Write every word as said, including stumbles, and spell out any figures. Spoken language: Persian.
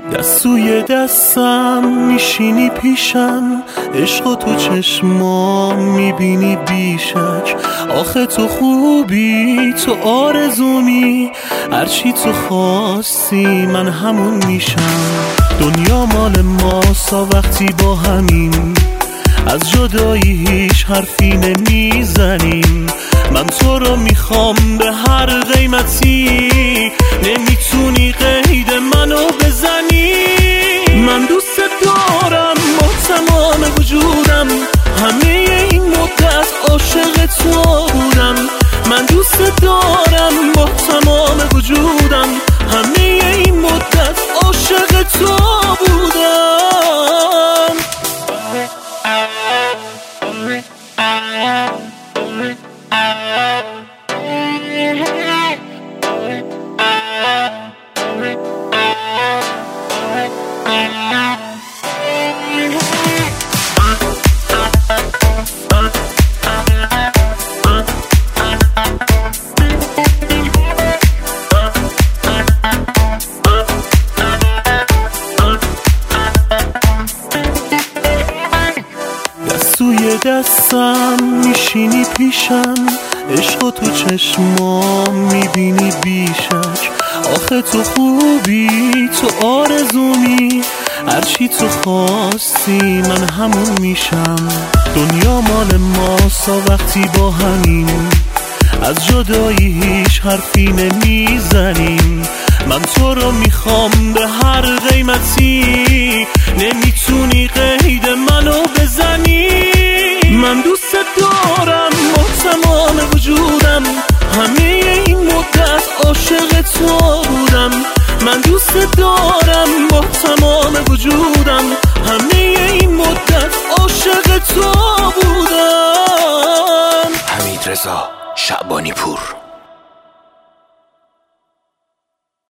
دستوی دستم میشینی پیشم، عشق و تو چشمام میبینی بیشک. آخه تو خوبی، تو آرزومی، هرچی تو خواستی من همون میشم. دنیا مال ماسا وقتی با همین، از جدایی هیچ حرفی نمیزنیم. من تو رو میخوام به هر قیمتی، نمیتونی قید منو بزنی. من دوست دارم با تمام وجودم، همه این مدت عاشق تو بودم. من دوست دارم با تمام وجودم، همه این مدت عاشق تو بودم. دستوی دستم میشینی پیشم، عشق و تو چشمام میبینی بیشک. آخه تو خوبی، تو آرزومی، هرچی تو خواستی من همون میشم. دنیا مال ماسا وقتی با همین، از جدایی هیچ حرفی نمیزنیم. من تو رو میخوام به هر قیمتی، نمیتونی قید منو بزنی. من دوست دارم با تمام وجودم، همه این مدت عاشق تو بودم. من دوست دارم با تمام وجودم، همه این مدت عاشق تو بودم. حمیدرضا شعبانی پور.